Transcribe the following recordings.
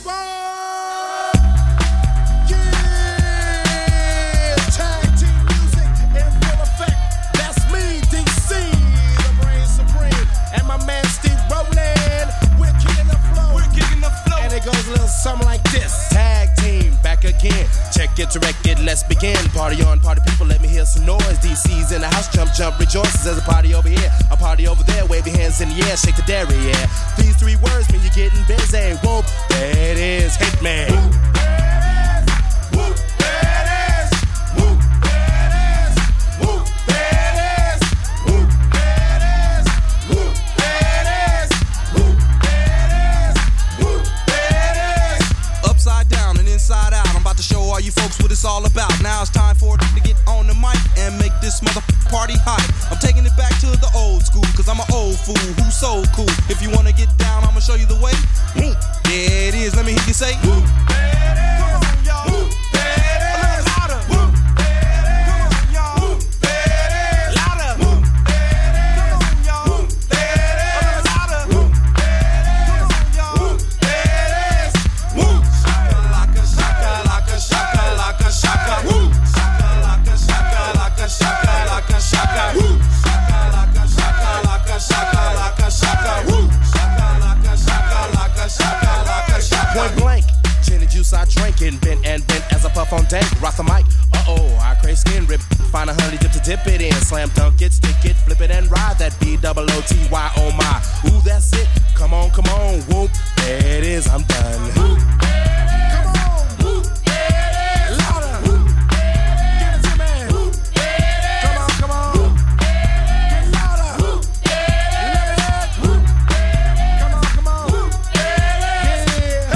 Something like this. Tag team back again. Check it, direct it, let's begin. Party on, party people, let me hear some noise. DC's in the house, jump, jump, rejoices. There's a party over here, a party over there. Wave your hands in the air, shake the dairy, yeah. These three words mean you're getting busy. Whoop, there it is, hit me. Whoop, there it is. Whoop, there it is. Whoop, there it is. Whoop, there it is. Whoop, there it is. Whoop, there it is. Whoop, there it is. Upside down and inside out, I'm about to show all you folks what it's all about. Now it's time for it to get on the mic and make this mother party hype. I'm taking it back to the old school, cause I'm an old fool who's so cool. If you wanna get down, I'ma show you the way. Whoop, there it is, let me hear you say whoop, there it is. Come on, y'all. Whoop, there it is. A little louder. Whoop, there it is. Come on, y'all. Whoop, there it is. Louder. Whoop, there it is. Come on, y'all. Whoop, there it is. A little louder. Whoop, there it is. Come on, y'all. Whoop, there it is. Whoop. Shaka-laka, shaka-laka, shaka-laka, shaka. Whoop. Shaka-laka, shaka-laka, shaka-laka, shaka. Whoop. Shaka-laka, shaka-laka, shaka-laka, shaka. Whoop. Shaka-laka, shaka-laka, shaka-laka, shaka. Point blank, gin and juice I drink and bent as I puff on dank. Rock the mic, I crave skin rip. Find a honey dip to dip it in. Slam dunk it, stick it, flip it and ride that B-double-O-T-Y, oh my. Ooh, that's it, come on, whoop, there it is, I'm done. Whoop, come on, whoop, there it is. Louder, whoop, give it to me. Whoop, come on, whoop, get louder. Whoop, let it hit. Whoop, come on, whoop, yeah.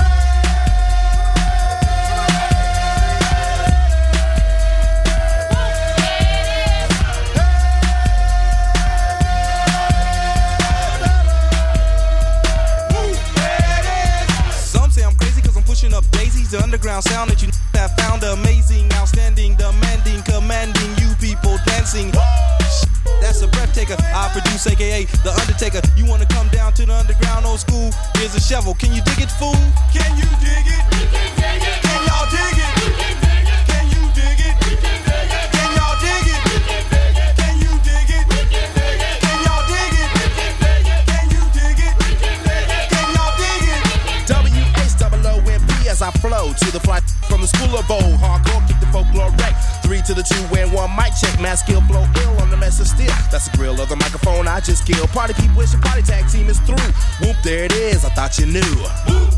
Some say I'm crazy cause I'm pushing up daisies. The underground sound that you have found amazing, outstanding, demanding, commanding you people dancing. That's a breath taker. I produce, aka The Undertaker. You wanna come down to the underground old school? Here's a shovel. Can you dig it, fool? Can you dig it? We can dig it. Can y'all dig it? We can dig it. Can you dig it? We can dig it. Can y'all dig it? We can dig it. Can you dig it? We can dig it. Can y'all dig it? We can dig it. Can you dig it? We can dig it. Can y'all dig it? W-H-O-O-M-P as I flow to the fly from the school of old. Hardcore, kick the folklore wreck. 3 to the 2 and 1 mic check. Mass skill, flow ill on the mess of steel. That's the grill of the microphone I just killed. Party people, it's your party tag team is through. Whoop, there it is, I thought you knew. Whoop.